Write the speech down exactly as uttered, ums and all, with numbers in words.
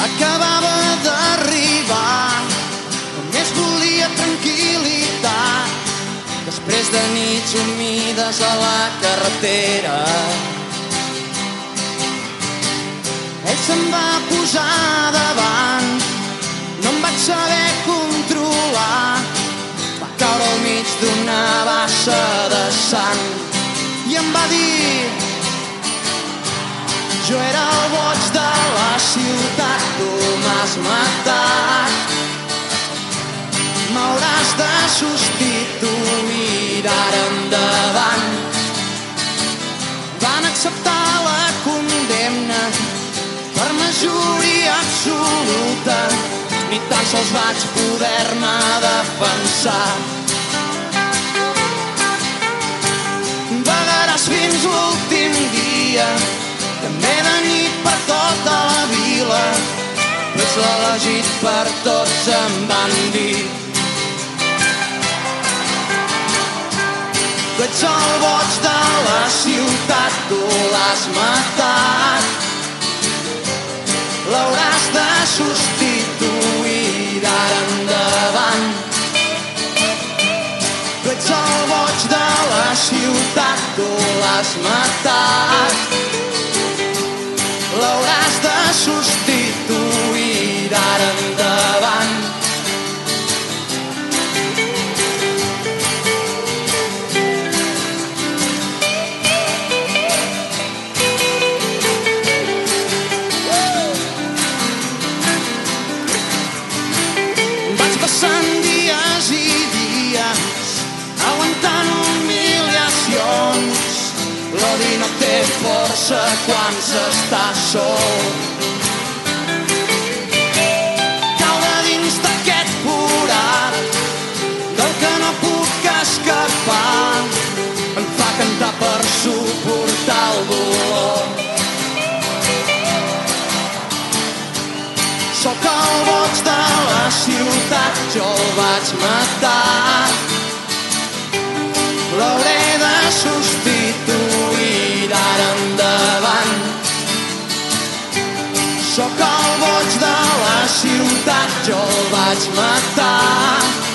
acabava d'arribar, només volia tranquil·litat després de nits humides a la carretera. Ell se'm va posar davant, no em vaig saber controlar, va caure al mig d'una bassa de sang i em va dir: jo era el boig de la ciutat, tu m'has matat, m'hauràs de substituir d'ara endavant. Van acceptar la condemna per majoria absoluta, ni tan sols vaig poder-me defensar. Vagaràs fins l'últim dia, també de nit per tota la vila, però ets l'elegit per tots, em van dir. Tu ets el boig de la ciutat, tu l'has matat, l'hauràs de substituir d'ara endavant. Tu ets el boig de la ciutat, tu l'has matat, l'hauràs de substituir d'ara endavant. Vaig passant dies i dies aguantant humiliacions. L'odi no té força quan s'està sol. Caure dins d'aquest forat del que no puc escapar em fa cantar per suportar el dolor. Sóc el boig de la ciutat, jo el vaig matar, l'hauré de substituir d'ara endavant. Sóc el boig de la ciutat, jo el vaig matar,